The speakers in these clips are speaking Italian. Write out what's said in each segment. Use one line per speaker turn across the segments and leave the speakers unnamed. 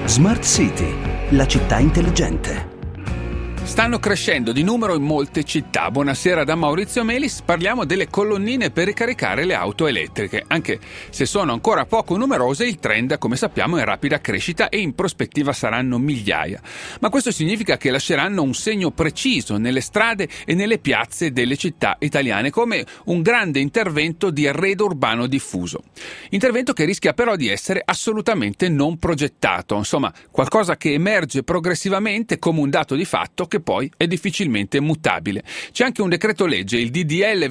Smart City, la città intelligente.
Stanno crescendo di numero in molte città. Buonasera da Maurizio Melis. Parliamo delle colonnine per ricaricare le auto elettriche. Anche se sono ancora poco numerose, il trend, come sappiamo, è in rapida crescita e in prospettiva saranno migliaia. Ma questo significa che lasceranno un segno preciso nelle strade e nelle piazze delle città italiane, come un grande intervento di arredo urbano diffuso. Intervento che rischia però di essere assolutamente non progettato. Insomma, qualcosa che emerge progressivamente come un dato di fatto che poi è difficilmente mutabile. C'è anche un decreto legge, il DDL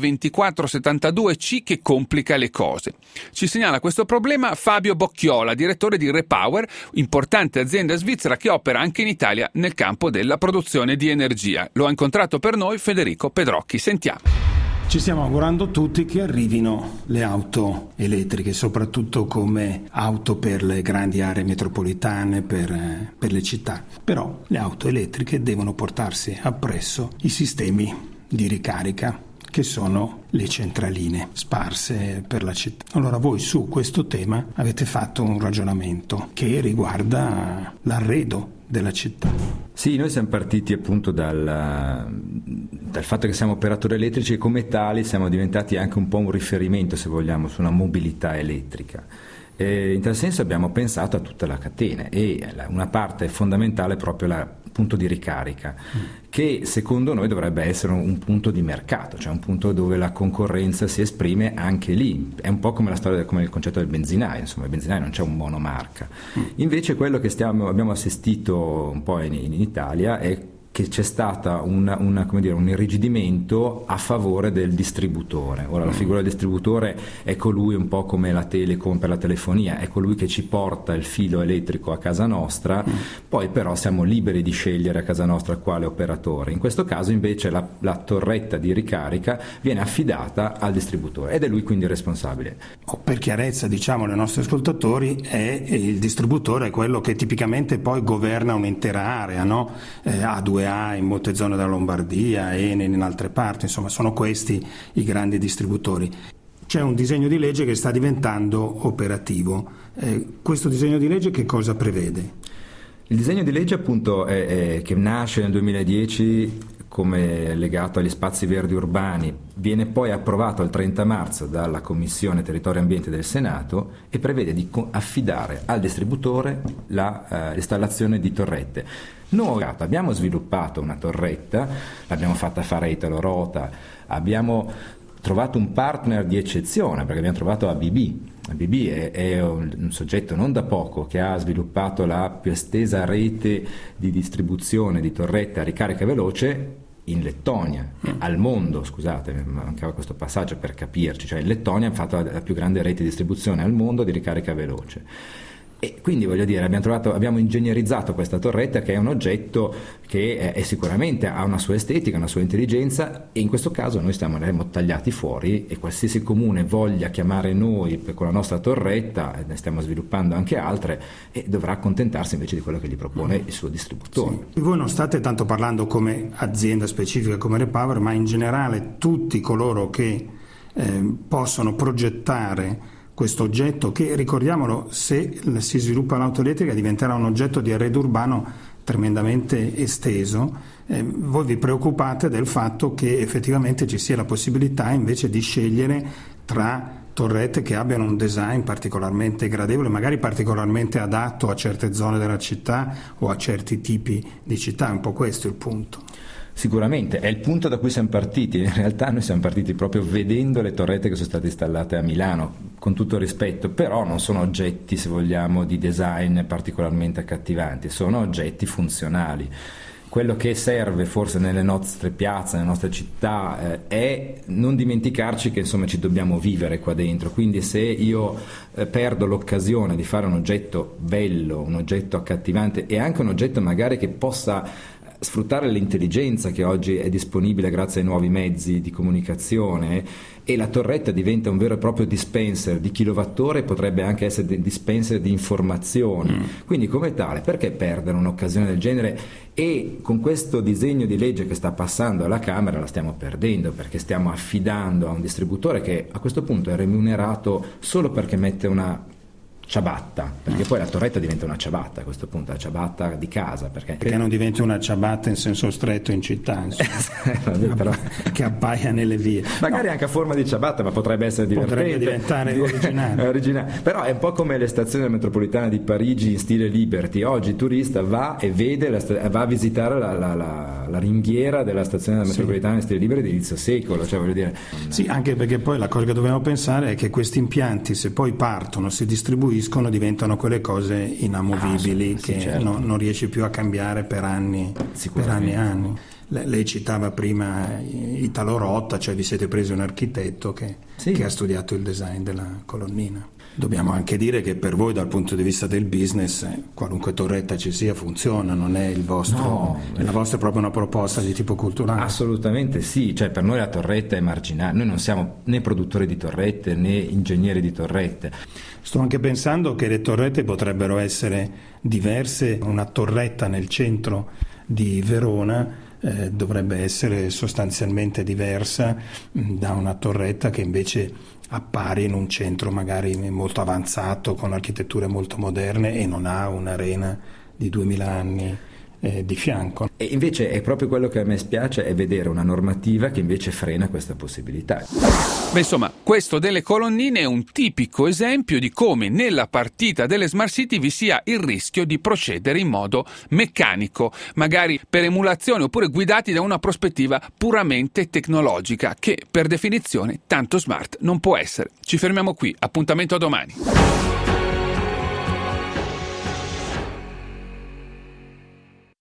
2472C, che complica le cose. Ci segnala questo problema Fabio Bocchiola, direttore di Repower, importante azienda svizzera che opera anche in Italia nel campo della produzione di energia. Lo ha incontrato per noi Federico Pedrocchi. Sentiamo.
Ci stiamo augurando tutti che arrivino le auto elettriche, soprattutto come auto per le grandi aree metropolitane, per le città. Però le auto elettriche devono portarsi appresso i sistemi di ricarica, che sono le centraline sparse per la città. Allora voi su questo tema avete fatto un ragionamento che riguarda l'arredo della città.
Sì, noi siamo partiti appunto dal fatto che siamo operatori elettrici e come tali siamo diventati anche un po' un riferimento, se vogliamo, sulla mobilità elettrica. In tal senso abbiamo pensato a tutta la catena e una parte fondamentale è proprio il punto di ricarica, che secondo noi dovrebbe essere un punto di mercato, cioè un punto dove la concorrenza si esprime anche lì. È un po' come la storia, come il concetto del benzinaio, insomma il benzinaio non c'è un monomarca. Invece quello che abbiamo assistito un po' in Italia è che c'è stata un irrigidimento a favore del distributore. Ora la figura del distributore è colui un po' come la Telecom per la telefonia, è colui che ci porta il filo elettrico a casa nostra, poi però siamo liberi di scegliere a casa nostra quale operatore. In questo caso invece la torretta di ricarica viene affidata al distributore ed è lui quindi responsabile.
Per chiarezza, diciamo ai nostri ascoltatori, il distributore è quello che tipicamente poi governa un'intera area, no? A2A in molte zone della Lombardia, Enel in altre parti, insomma sono questi i grandi distributori. C'è un disegno di legge che sta diventando operativo. Questo disegno di legge che cosa prevede?
Il disegno di legge appunto che nasce nel 2010 come legato agli spazi verdi urbani, viene poi approvato il 30 marzo dalla Commissione Territorio e Ambiente del Senato e prevede di affidare al distributore l'installazione di torrette. Noi abbiamo sviluppato una torretta, l'abbiamo fatta fare a Italo Rota, abbiamo trovato un partner di eccezione perché abbiamo trovato ABB. ABB è un soggetto non da poco che ha sviluppato la più estesa rete di distribuzione di torrette a ricarica veloce in Lettonia, al mondo, scusate, mancava questo passaggio per capirci, cioè in Lettonia hanno fatto la più grande rete di distribuzione al mondo di ricarica veloce. E quindi voglio dire, abbiamo ingegnerizzato questa torretta che è un oggetto che è sicuramente ha una sua estetica, una sua intelligenza e in questo caso noi ne abbiamo tagliati fuori e qualsiasi comune voglia chiamare noi con la nostra torretta, ne stiamo sviluppando anche altre, e dovrà accontentarsi invece di quello che gli propone il suo distributore.
Sì. Voi non state tanto parlando come azienda specifica come Repower, ma in generale tutti coloro che possono progettare questo oggetto che, ricordiamolo, se si sviluppa l'auto elettrica diventerà un oggetto di arredo urbano tremendamente esteso. Voi vi preoccupate del fatto che effettivamente ci sia la possibilità invece di scegliere tra torrette che abbiano un design particolarmente gradevole, magari particolarmente adatto a certe zone della città o a certi tipi di città. È un po' questo il punto.
Sicuramente, è il punto da cui siamo partiti. In realtà noi siamo partiti proprio vedendo le torrette che sono state installate a Milano, con tutto rispetto, però non sono oggetti, se vogliamo, di design particolarmente accattivanti, sono oggetti funzionali. Quello che serve forse nelle nostre piazze, nelle nostre città, è non dimenticarci che insomma ci dobbiamo vivere qua dentro, quindi se io perdo l'occasione di fare un oggetto bello, un oggetto accattivante e anche un oggetto magari che possa sfruttare l'intelligenza che oggi è disponibile grazie ai nuovi mezzi di comunicazione, e la torretta diventa un vero e proprio dispenser di kilowattora e potrebbe anche essere dispenser di informazioni. Quindi come tale, perché perdere un'occasione del genere? E con questo disegno di legge che sta passando alla Camera la stiamo perdendo, perché stiamo affidando a un distributore che a questo punto è remunerato solo perché mette una ciabatta, perché poi la torretta diventa una ciabatta a questo punto, la ciabatta di casa, perché
non diventa una ciabatta in senso stretto in città,
però,
che appaia nelle vie,
magari anche a forma di ciabatta, ma potrebbe essere divertente,
potrebbe diventare originale.
Però è un po' come le stazioni della metropolitana di Parigi in stile Liberty. Oggi il turista va e vede va a visitare la ringhiera della stazione della metropolitana in stile Liberty di inizio secolo, cioè voglio dire.
Sì, anche perché poi la cosa che dobbiamo pensare è che questi impianti, se poi partono, si distribuiscono, diventano quelle cose inamovibili che
certo.
non riesci più a cambiare per anni e anni. Lei citava prima Italo Rota, cioè vi siete presi un architetto che ha studiato il design della colonnina. Dobbiamo anche dire che per voi dal punto di vista del business qualunque torretta ci sia funziona, non è il vostro, la vostra è proprio una proposta di tipo culturale.
Assolutamente sì, cioè per noi la torretta è marginale, noi non siamo né produttori di torrette né ingegneri di torrette.
Sto anche pensando che le torrette potrebbero essere diverse, una torretta nel centro di Verona dovrebbe essere sostanzialmente diversa da una torretta che invece appare in un centro magari molto avanzato con architetture molto moderne e non ha un'arena di 2000 anni di fianco.
E invece è proprio quello che a me spiace, è vedere una normativa che invece frena questa possibilità.
Beh, insomma, questo delle colonnine è un tipico esempio di come nella partita delle Smart City vi sia il rischio di procedere in modo meccanico, magari per emulazione oppure guidati da una prospettiva puramente tecnologica, che per definizione tanto smart non può essere. Ci fermiamo qui, appuntamento a domani.